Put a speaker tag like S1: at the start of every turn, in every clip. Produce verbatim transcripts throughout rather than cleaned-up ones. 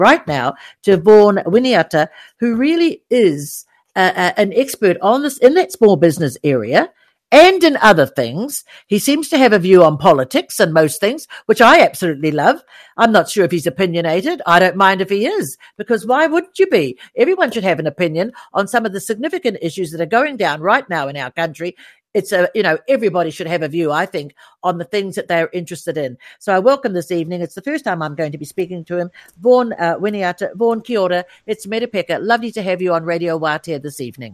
S1: right now to Vaughan Winiata, who really is uh, uh, an expert on this in that small business area and in other things. He seems to have a view on politics and most things, which I absolutely love. I'm not sure if he's opinionated. I don't mind if he is, because why wouldn't you be? Everyone should have an opinion on some of the significant issues that are going down right now in our country. It's a, you know, everybody should have a view, I think, on the things that they're interested in. So I welcome this evening. It's the first time I'm going to be speaking to him. Vaughan uh, Winiata. Vaughan, kia ora. It's Merepeka. Lovely to have you on Radio Wātea this evening.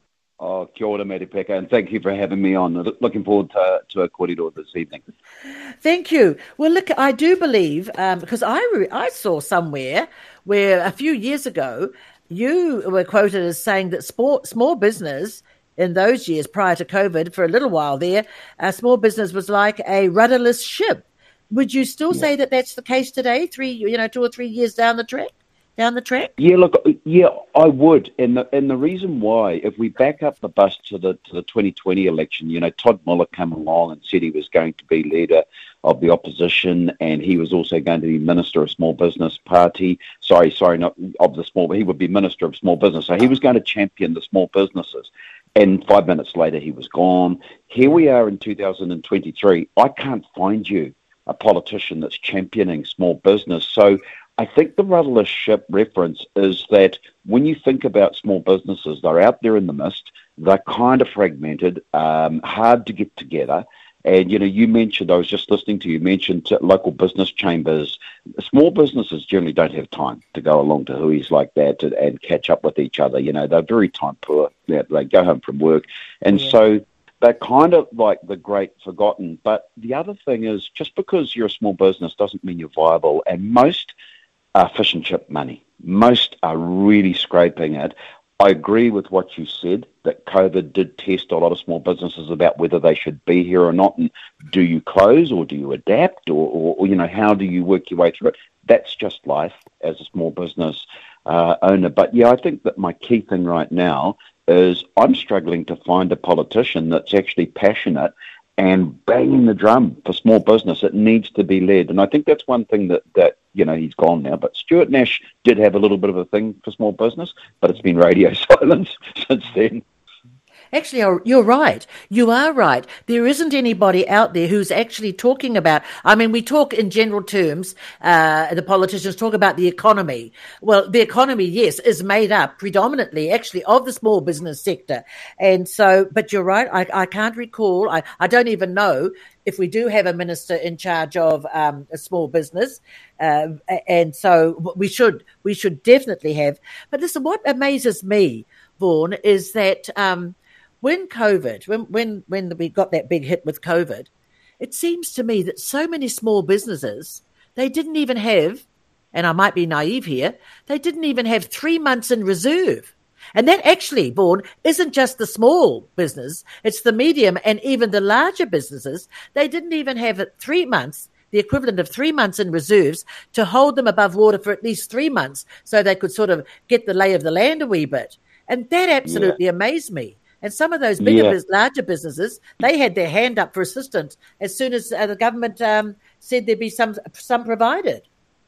S2: Oh, kia ora, Merepeka, and thank you for having me on. Looking forward to, to a kōrero this evening.
S1: Thank you. Well, look, I do believe, um, because I, re- I saw somewhere where a few years ago you were quoted as saying that sport, small business in those years prior to COVID, for a little while there, uh, small business was like a rudderless ship. Would you still yeah. say that that's the case today, three, you know, two or three years down the track? Down the track?
S2: Yeah, look, yeah, I would, and the and the reason why, if we back up the bus to the to the twenty twenty election, you know, Todd Muller came along and said he was going to be leader of the opposition, and he was also going to be Minister of Small Business Party. Sorry, sorry, not of the small, but he would be Minister of Small Business. So he was going to champion the small businesses. And five minutes later, he was gone. Here we are in two thousand twenty-three. I can't find you a politician that's championing small business. So I think the rudderless ship reference is that when you think about small businesses, they're out there in the mist, they're kind of fragmented, um, hard to get together. And, you know, you mentioned, I was just listening to you, mentioned local business chambers. Small businesses generally don't have time to go along to hui's like that and, and catch up with each other. You know, they're very time poor. They, they go home from work. And yeah. so they're kind of like the great forgotten. But the other thing is, just because you're a small business doesn't mean you're viable. And most are fish and chip money. Most are really scraping it. I agree with what you said, that COVID did test a lot of small businesses about whether they should be here or not, and do you close or do you adapt, or, or, or you know, how do you work your way through it? That's just life as a small business uh, owner. But yeah, I think that my key thing right now is I'm struggling to find a politician that's actually passionate and banging the drum for small business. It needs to be led. And I think that's one thing that, that, you know, he's gone now. But Stuart Nash did have a little bit of a thing for small business, but it's been radio silence since then.
S1: Actually, you're right. You are right. There isn't anybody out there who's actually talking about, I mean, we talk in general terms, uh, the politicians talk about the economy. Well, the economy, yes, is made up predominantly actually of the small business sector. And so, but you're right, I, I can't recall, I, I don't even know if we do have a minister in charge of um, a small business. Uh, and so we should, we should definitely have. But listen, what amazes me, Vaughan, is that, um, When COVID, when, when when we got that big hit with COVID, it seems to me that so many small businesses, they didn't even have, and I might be naive here, they didn't even have three months in reserve. And that actually, Vaughan, isn't just the small business, it's the medium and even the larger businesses. They didn't even have three months, the equivalent of three months in reserves, to hold them above water for at least three months so they could sort of get the lay of the land a wee bit. And that absolutely yeah. amazed me. And some of those bigger, yeah. larger businesses, they had their hand up for assistance as soon as uh, the government um, said there'd be some some provided.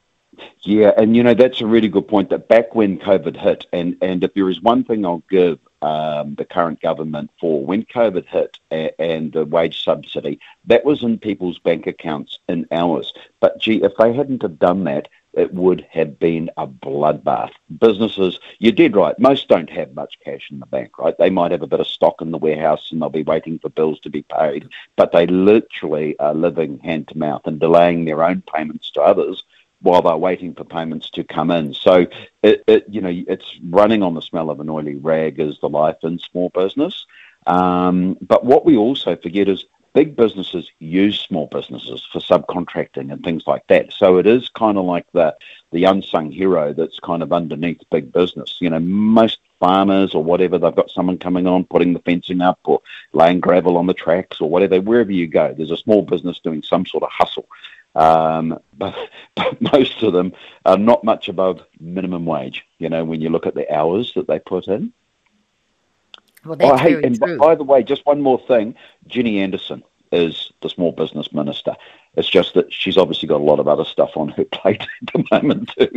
S2: Yeah, and, you know, that's a really good point, that back when COVID hit, and, and if there is one thing I'll give um, the current government for, when COVID hit and, and the wage subsidy, that was in people's bank accounts in hours. But, gee, if they hadn't have done that, it would have been a bloodbath. Businesses, you did right, most don't have much cash in the bank, right? They might have a bit of stock in the warehouse and they'll be waiting for bills to be paid, but they literally are living hand to mouth and delaying their own payments to others while they're waiting for payments to come in. So, it, it you know, it's running on the smell of an oily rag is the life in small business. Um, but what we also forget is big businesses use small businesses for subcontracting and things like that. So it is kind of like the, the unsung hero that's kind of underneath big business. You know, most farmers or whatever, they've got someone coming on, putting the fencing up or laying gravel on the tracks or whatever. Wherever you go, there's a small business doing some sort of hustle. Um, but, but most of them are not much above minimum wage, you know, when you look at the hours that they put in.
S1: Well, that's
S2: oh, hey,
S1: very
S2: and
S1: true.
S2: By the way, just one more thing. Jenny Anderson is the small business minister. It's just that she's obviously got a lot of other stuff on her plate at the moment too.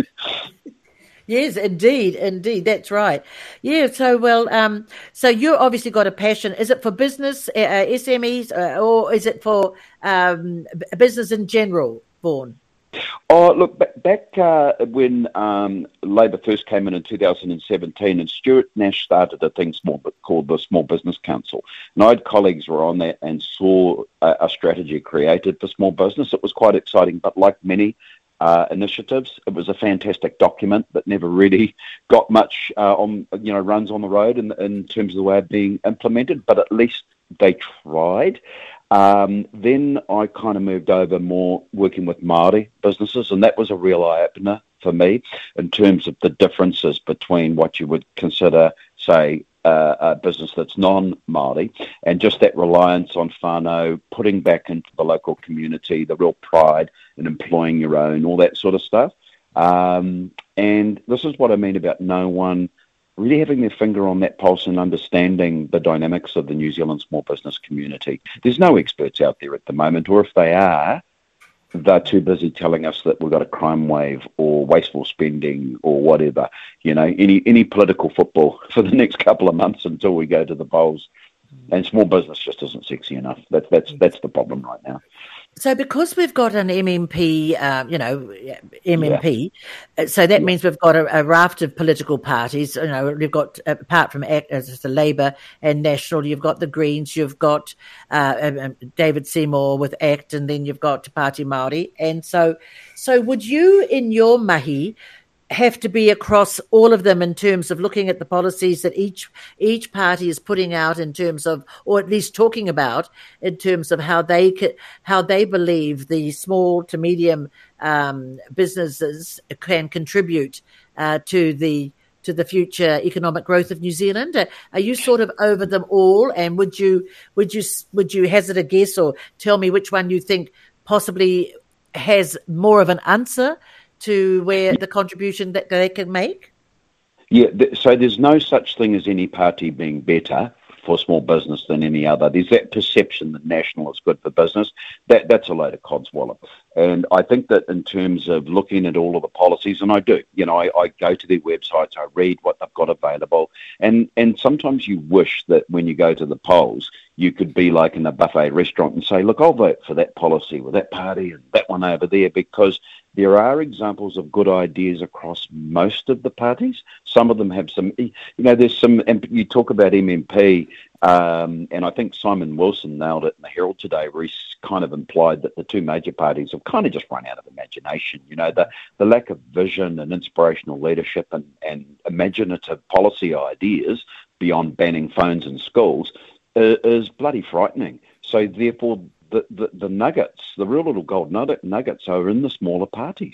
S1: Yes, indeed, indeed, that's right. Yeah, so well, um, so you've obviously got a passion. Is it for business, uh, S M Es, uh, or is it for um, business in general, Vaughan?
S2: Oh, look, back uh, when um, Labor first came in in two thousand seventeen, and Stuart Nash started a thing small, called the Small Business Council. And I had colleagues who were on that and saw a, a strategy created for small business. It was quite exciting, but like many uh, initiatives, it was a fantastic document that never really got much uh, on, you know, runs on the road in, in terms of the way of being implemented, but at least they tried. Um, then I kind of moved over more working with Māori businesses, and that was a real eye-opener for me in terms of the differences between what you would consider, say, uh, a business that's non-Māori, and just that reliance on whānau, putting back into the local community, the real pride in employing your own, all that sort of stuff. Um, and this is what I mean about no one really having their finger on that pulse and understanding the dynamics of the New Zealand small business community. There's no experts out there at the moment, or if they are, they're too busy telling us that we've got a crime wave or wasteful spending or whatever, you know, any any political football for the next couple of months until we go to the polls. And small business just isn't sexy enough. That's that's that's the problem right now.
S1: So because we've got an M M P, um, you know, M M P, yeah. so that yeah. means we've got a, a raft of political parties. You know, we've got, apart from ACT, as the Labour and National, you've got the Greens, you've got uh, David Seymour with ACT, and then you've got Te Pāti Māori. And so, so would you, in your mahi, have to be across all of them in terms of looking at the policies that each each party is putting out in terms of, or at least talking about, in terms of how they how they believe the small to medium um, businesses can contribute uh, to the to the future economic growth of New Zealand? Are you sort of over them all? And would you would you would you hazard a guess or tell me which one you think possibly has more of an answer to where the contribution that they can make?
S2: Yeah, th- so there's no such thing as any party being better for small business than any other. There's that perception that National is good for business. That That's a load of codswallop. And I think that in terms of looking at all of the policies, and I do, you know, I, I go to their websites, I read what they've got available, and, and sometimes you wish that when you go to the polls, you could be like in a buffet restaurant and say, look, I'll vote for that policy with that party and that one over there, because there are examples of good ideas across most of the parties. Some of them have some, you know, there's some, and you talk about M M P, um, and I think Simon Wilson nailed it in the Herald today, where he kind of implied that the two major parties have kind of just run out of imagination. You know, the, the lack of vision and inspirational leadership and, and imaginative policy ideas beyond banning phones in schools uh, is bloody frightening. So therefore, The, the, the nuggets, the real little gold nugget, nuggets are in the smaller parties.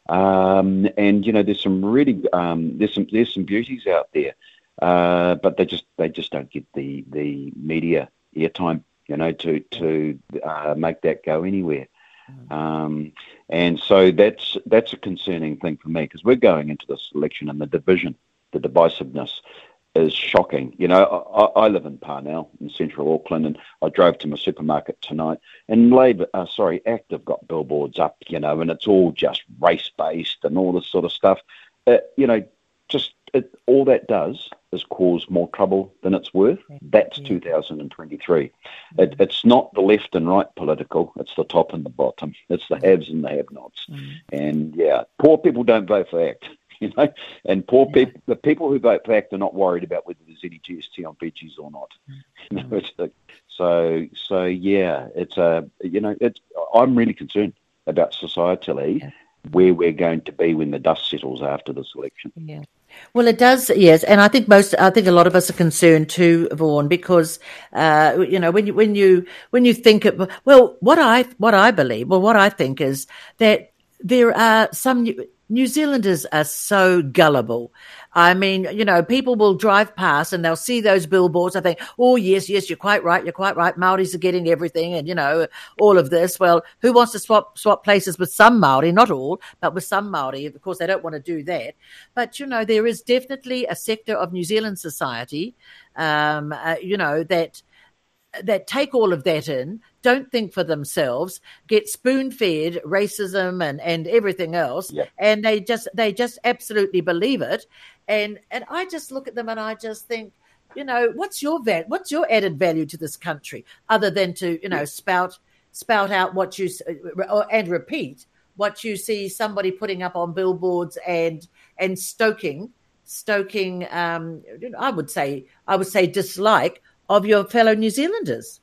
S2: Um, and, you know, there's some really, um, there's some there's some beauties out there, uh, but they just they just don't get the, the media airtime, you know, to, to uh, make that go anywhere. Um, and so that's, that's a concerning thing for me, because we're going into this election and the division, the divisiveness is shocking. You know, I, I live in Parnell in central Auckland, and I drove to my supermarket tonight, and Labor, uh, sorry, ACT have got billboards up, you know, and it's all just race-based and all this sort of stuff. Uh, you know, just it, all that does is cause more trouble than it's worth. That's yeah. two thousand twenty-three. Mm-hmm. It, it's not the left and right political. It's the top and the bottom. It's the haves and the have-nots. Mm-hmm. And, yeah, poor people don't vote for ACT. You know, and poor yeah. people, the people who vote for ACT are not worried about whether there's any G S T on veggies or not. You know, it's a, so so yeah, it's a you know, it's I'm really concerned about societally yeah. where we're going to be when the dust settles after this election.
S1: Yeah. Well, it does, yes, and I think most, I think a lot of us are concerned too, Vaughan, because uh, you know, when you when you when you think of, well, what I what I believe, well, what I think is that there are some New Zealanders are so gullible. I mean, you know, people will drive past and they'll see those billboards. I think, oh, yes, yes, you're quite right. You're quite right. Māoris are getting everything and, you know, all of this. Well, who wants to swap swap places with some Māori? Not all, but with some Māori. Of course, they don't want to do that. But, you know, there is definitely a sector of New Zealand society, um, uh, you know, that that take all of that in, don't think for themselves, get spoon-fed racism and, and everything else,
S2: yeah.
S1: and they just they just absolutely believe it. And and I just look at them and I just think, you know, what's your va- what's your added value to this country other than to, you know, yeah. spout spout out what you uh, and repeat what you see somebody putting up on billboards and and stoking stoking um, I would say I would say dislike of your fellow New Zealanders.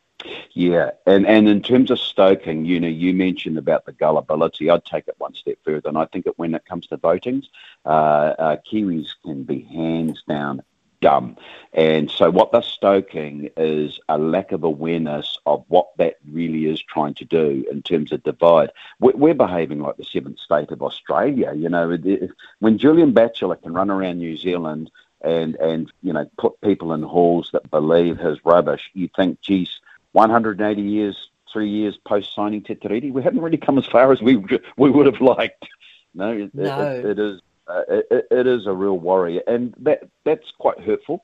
S2: Yeah, and, and in terms of stoking, you know, you mentioned about the gullibility. I'd take it one step further, and I think that when it comes to votings, uh, uh, Kiwis can be hands down dumb. And so what they're stoking is a lack of awareness of what that really is trying to do in terms of divide. We're, we're behaving like the seventh state of Australia. You know, when Julian Batchelor can run around New Zealand and, and you know, put people in halls that believe his rubbish, you think, geez, one hundred eighty years, three years post-signing Te Tiriti, we haven't really come as far as we we would have liked. No, it,
S1: no.
S2: it, it is uh, it, it is a real worry, and that that's quite hurtful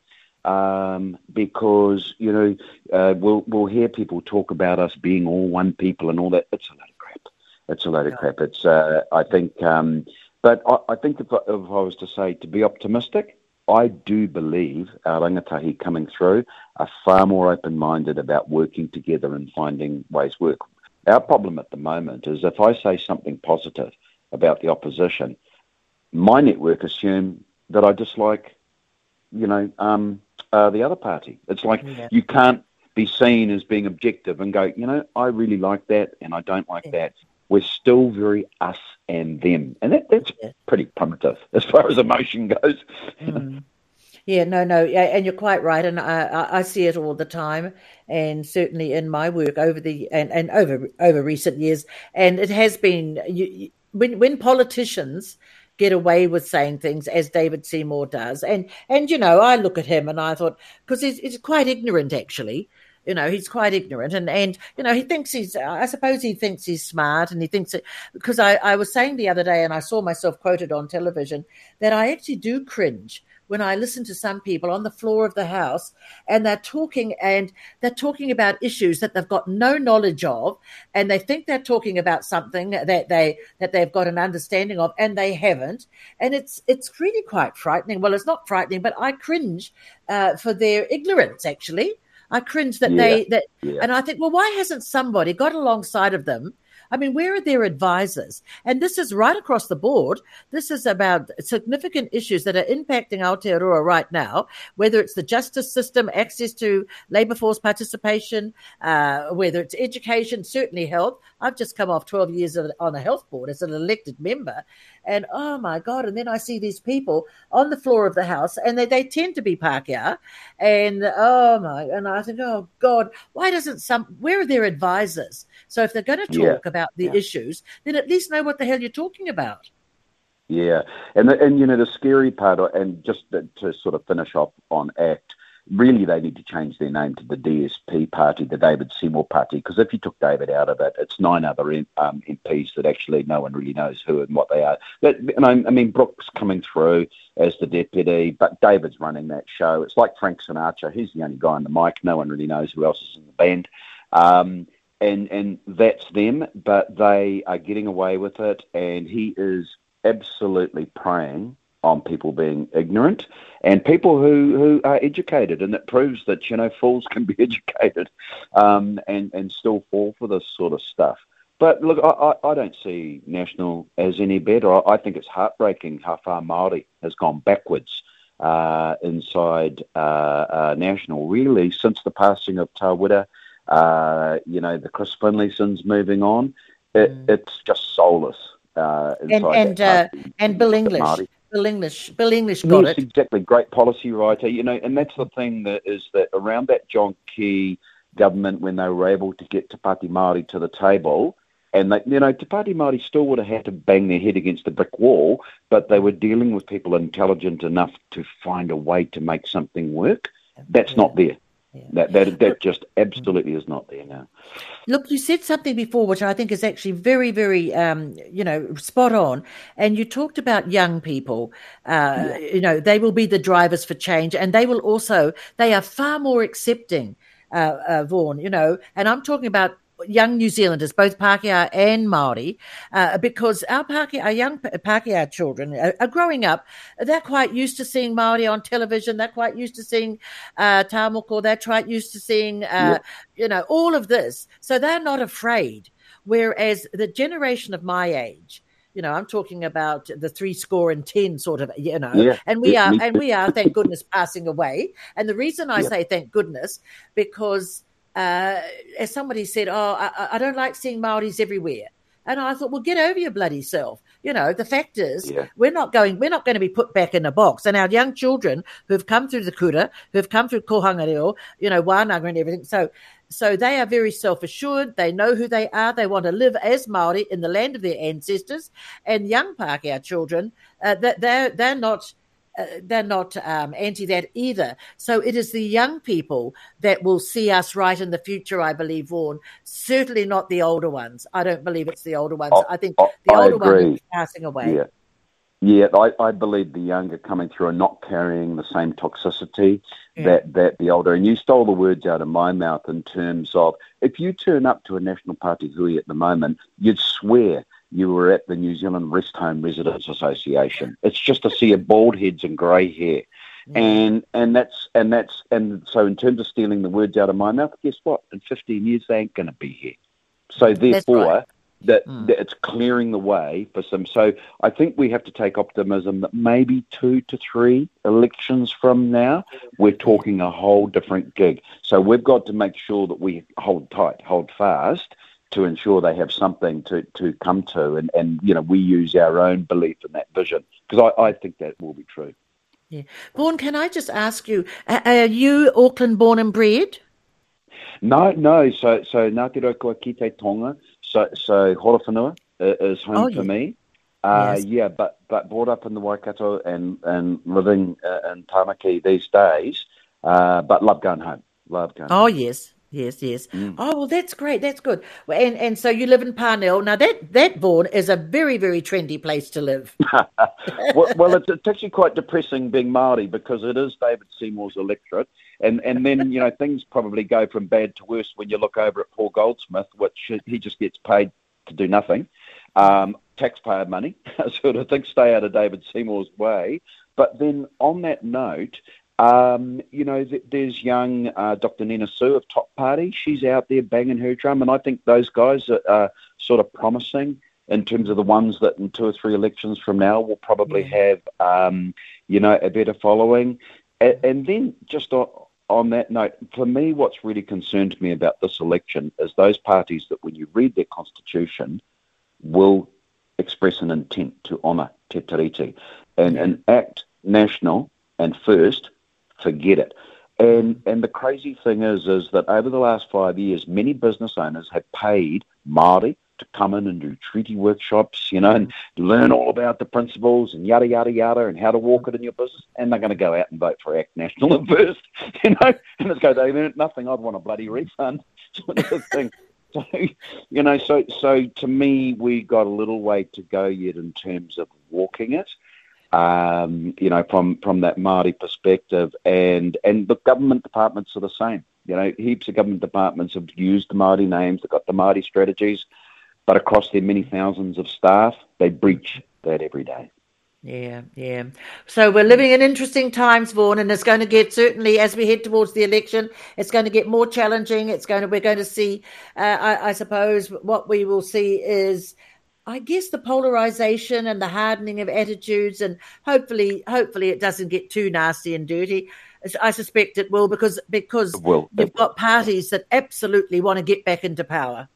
S2: um, because you know uh, we'll we'll hear people talk about us being all one people and all that. It's a load of crap. It's a load of
S1: no.
S2: crap. It's uh, I think, um, but I, I think if I, if I was to say to be optimistic, I do believe our rangatahi coming through are far more open-minded about working together and finding ways to work. Our problem at the moment is if I say something positive about the opposition, my network assume that I dislike, you know, um, uh, the other party. It's like yeah. you can't be seen as being objective and go, you know, I really like that and I don't like yeah. that. We're still very us and them. And that, that's yeah. pretty primitive as far as emotion goes.
S1: Mm. Yeah, no, no, and you're quite right, and I, I see it all the time, and certainly in my work over the and, and over over recent years, and it has been you, when when politicians get away with saying things as David Seymour does, and and you know I look at him and I thought because he's, he's quite ignorant actually. You know, he's quite ignorant and, and, you know, he thinks he's, I suppose he thinks he's smart and he thinks it, because I, I was saying the other day and I saw myself quoted on television that I actually do cringe when I listen to some people on the floor of the House and they're talking and they're talking about issues that they've got no knowledge of and they think they're talking about something that they, that they've got an understanding of and they haven't. And it's, it's really quite frightening. Well, it's not frightening, but I cringe uh, for their ignorance, actually. I cringe that yeah, they, that, yeah. and I think, well, why hasn't somebody got alongside of them? I mean, where are their advisors? And this is right across the board. This is about significant issues that are impacting Aotearoa right now, whether it's the justice system, access to labour force participation, uh, whether it's education, certainly health. I've just come off twelve years on a health board as an elected member. And, oh, my God, and then I see these people on the floor of the House, and they, they tend to be Pākehā. And, oh, my, and I think, oh, God, why doesn't some, where are their advisors? So if they're going to talk yeah. about about the yeah. issues, then at least know what the hell you're talking about.
S2: Yeah, and the, and you know the scary part, and just to, to sort of finish off on ACT, really they need to change their name to the D S P party, the David Seymour party, because if you took David out of it, it's nine other um, M Ps that actually no one really knows who and what they are. But, and I, I mean, Brooke's coming through as the deputy, but David's running that show. It's like Frank Sinatra. He's the only guy on the mic. No one really knows who else is in the band. Um, And and that's them, but they are getting away with it, and he is absolutely preying on people being ignorant and people who, who are educated, and it proves that, you know, fools can be educated um, and, and still fall for this sort of stuff. But look, I, I don't see National as any better. I, I think it's heartbreaking how far Māori has gone backwards uh, inside uh, uh, National, really, since the passing of Tawhira. Uh, you know, the Chris Finlaysons moving on. It, mm. It's just soulless. Uh,
S1: and and uh, and Bill English, Māori. Bill English, Bill English got
S2: yes,
S1: it.
S2: Exactly, great policy writer. You know, and that's the thing that is that around that John Key government, when they were able to get Te Pāti Māori to the table, and they, you know, Te Pāti Māori still would have had to bang their head against the brick wall, but they were dealing with people intelligent enough to find a way to make something work. That's yeah. not there. Yeah. That that that just absolutely is not there now.
S1: Look, you said something before which I think is actually very, very, um, you know, spot on. And you talked about young people. Uh, yeah. You know, they will be the drivers for change, and they will also. They are far more accepting uh, uh, Vaughan, you know, and I'm talking about young New Zealanders, both Pākehā and Māori, uh, because our Pākehā, our young Pākehā children are, are growing up. They're quite used to seeing Māori on television. They're quite used to seeing uh, tā moko. They're quite used to seeing, uh, yeah. you know, all of this. So they're not afraid. Whereas the generation of my age, you know, I'm talking about the three score and ten sort of, you know,
S2: yeah.
S1: and we
S2: yeah.
S1: are, and we are, thank goodness, passing away. And the reason I yeah. say thank goodness, because Uh, as somebody said, oh, I, I don't like seeing Māoris everywhere. And I thought, well, get over your bloody self. You know, the fact is, yeah. we're not going, we're not going to be put back in a box. And our young children who've come through the kura, who've come through kohanga reo, you know, wānanga and everything. So, so they are very self-assured. They know who they are. They want to live as Māori in the land of their ancestors. And young Pākehā children, uh, that they're, they're not, Uh, they're not um, anti that either. So it is the young people that will see us right in the future, I believe, Vaughan. Certainly not the older ones. I don't believe it's the older ones.
S2: Oh,
S1: I think
S2: oh,
S1: the
S2: I
S1: older
S2: agree.
S1: ones are passing away.
S2: Yeah, yeah. I, I believe the younger coming through are not carrying the same toxicity yeah. that, that the older. And you stole the words out of my mouth in terms of, if you turn up to a National Party hui at the moment, you'd swear you were at the New Zealand Rest Home Residents Association. It's just to see bald heads and grey hair. Mm. And and that's and that's and so in terms of stealing the words out of my mouth, guess what? In fifteen years they ain't gonna be here. So therefore right. that, mm. that it's clearing the way for some. So I think we have to take optimism that maybe two to three elections from now, we're talking a whole different gig. So we've got to make sure that we hold tight, hold fast, to ensure they have something to, to come to, and, and, you know, we use our own belief in that vision, because I, I think that will be true.
S1: Yeah. Vaughan, can I just ask you, are you Auckland born and bred?
S2: No, no. So, so Ngāti Rokoa ki te Tonga, so, so Horowhenua is home
S1: oh,
S2: for
S1: yeah.
S2: me. Uh,
S1: yes.
S2: Yeah, but, but brought up in the Waikato and, and living uh, in Tāmaki these days, uh, but love going home. Love going
S1: Oh,
S2: home.
S1: yes. Yes, yes.
S2: Mm.
S1: Oh, well, that's great. That's good. Well, and and so you live in Parnell. Now, that, that Vaughan, is a very, very trendy place to live.
S2: well, well it's, it's actually quite depressing being Māori, because it is David Seymour's electorate. And, and then, you know, things probably go from bad to worse when you look over at Paul Goldsmith, which he just gets paid to do nothing. Um, taxpayer money, sort of thing, stay out of David Seymour's way. But then on that note, Um, you know, th- there's young uh, Doctor Nina Sue of Top Party. She's out there banging her drum, and I think those guys are, are sort of promising in terms of the ones that in two or three elections from now will probably yeah. have, um, you know, a better following. And, and then just on, on that note, for me, what's really concerned me about this election is those parties that, when you read their constitution, will express an intent to honour Te Tiriti and,
S1: yeah.
S2: and act national and first. Forget it. And and the crazy thing is, is that over the last five years, many business owners have paid Māori to come in and do treaty workshops, you know, and learn all about the principles and yada, yada, yada, and how to walk it in your business. And they're going to go out and vote for Act National at first, you know, and it's go, they learned nothing. I'd want a bloody refund, sort of thing. So, you know, so, so to me, we got a little way to go yet in terms of walking it. Um, you know, from, from that Māori perspective, and, and the government departments are the same. You know, heaps of government departments have used the Māori names, they've got the Māori strategies, but across their many thousands of staff, they breach that every day.
S1: Yeah, yeah. So we're living in interesting times, Vaughan, and it's going to get, certainly as we head towards the election, it's going to get more challenging. It's going to, we're going to see, uh, I, I suppose, what we will see is, I guess, the polarization and the hardening of attitudes, and hopefully, hopefully it doesn't get too nasty and dirty. I suspect it will, because because
S2: it will.
S1: you've got parties that absolutely want to get back into power.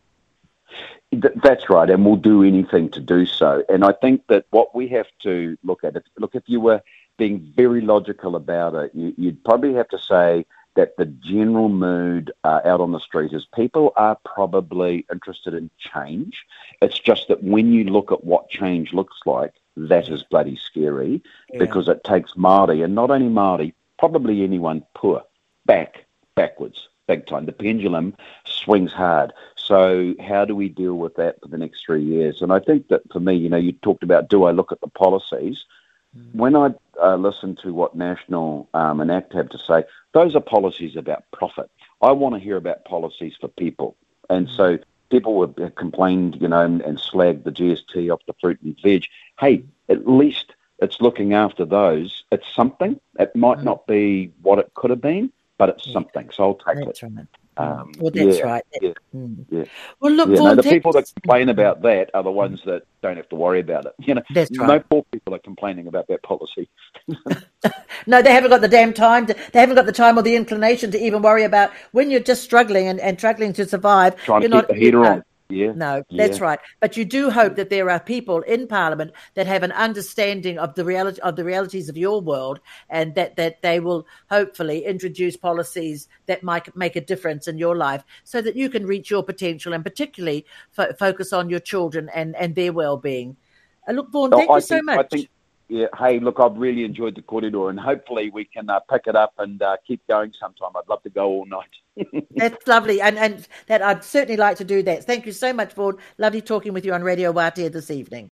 S2: That's right, and we'll do anything to do so. And I think that what we have to look at, look, if you were being very logical about it, you, you'd probably have to say that the general mood uh, out on the street is people are probably interested in change. It's just that when you look at what change looks like, that is bloody scary, yeah. because it takes Māori, and not only Māori, probably anyone poor, back, backwards, big time. The pendulum swings hard. So how do we deal with that for the next three years? And I think that for me, you know, you talked about, do I look at the policies? Mm. When I uh, listen to what National um, and ACT have to say, those are policies about profit. I want to hear about policies for people. And mm. so people have complained, you know, and, and slagged the G S T off the fruit and veg. Hey, at least it's looking after those. It's something. It might mm. not be what it could have been, but it's yeah. something. So I'll take
S1: that's
S2: it.
S1: Right.
S2: Um,
S1: well, that's
S2: yeah,
S1: right.
S2: Yeah,
S1: mm.
S2: yeah.
S1: Well, look,
S2: yeah,
S1: Vaughan,
S2: no, the
S1: thanks.
S2: people that complain about that are the ones that don't have to worry about it. You know,
S1: that's right.
S2: No poor people are complaining about that policy.
S1: No, they haven't got the damn time. To, they haven't got the time or the inclination to even worry about when you're just struggling and, and struggling to survive.
S2: Trying
S1: you're
S2: to keep
S1: not,
S2: the heater
S1: you know,
S2: on. Yeah.
S1: No,
S2: yeah.
S1: that's right. But you do hope that there are people in Parliament that have an understanding of the reality of the realities of your world, and that, that they will hopefully introduce policies that might make a difference in your life, so that you can reach your potential and particularly fo- focus on your children and, and their well-being. Uh, look, Vaughan, thank
S2: oh,
S1: you
S2: think,
S1: so much.
S2: I think, yeah. Hey, look, I've really enjoyed the corridor, and hopefully we can uh, pick it up and uh, keep going sometime. I'd love to go all night.
S1: That's lovely, and and that I'd certainly like to do that. Thank you so much, Vaughan. Lovely talking with you on Radio Wātea this evening.